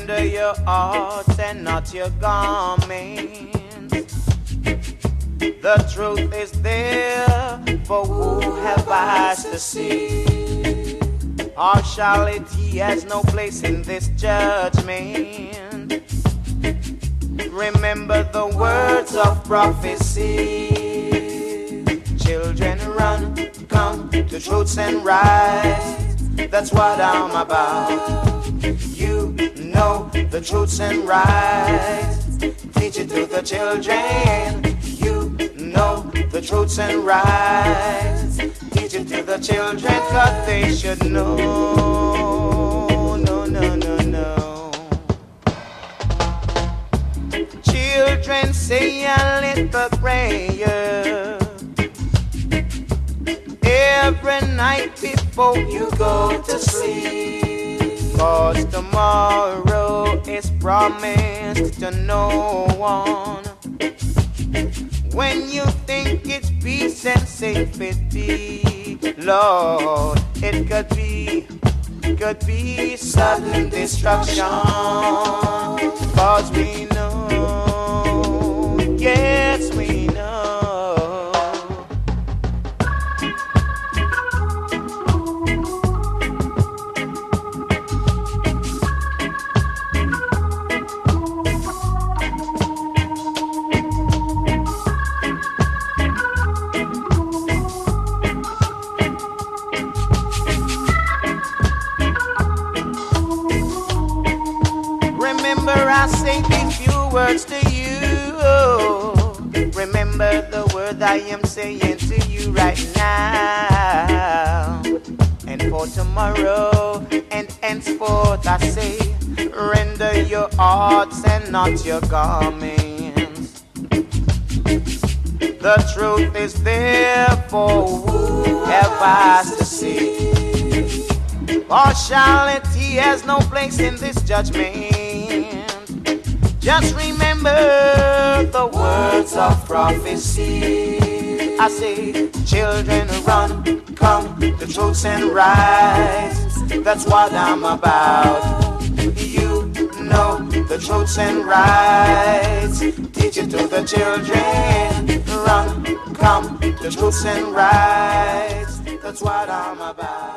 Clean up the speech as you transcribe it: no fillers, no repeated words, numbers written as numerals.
Render your hearts and not your garments. The truth is there for who have eyes to see. Partiality has no place in this judgment. Remember the words of prophecy. Children run, come to truths and rights. That's what I'm about. You know the truths and rights. Teach it to the children. You know the truths and rights. Teach it to the children, 'cause they should know. No, no, no, no. Children, say a little prayer every night before you go to sleep. 'Cause tomorrow is promised to no one. When you think it's peace and safety, Lord, it could be sudden destruction. 'Cause we know, yes we know. I say these few words to you. Remember the word I am saying to you right now. And for tomorrow and henceforth I say, render your hearts and not your garments. The truth is there for who have eyes to see. Partiality has no place in this judgment. Just remember the words of prophecy. I say, children run, come to truths and rights. That's what I'm about. You know the truths and rights. Teach it to the children. Run, come to truths and rights. That's what I'm about.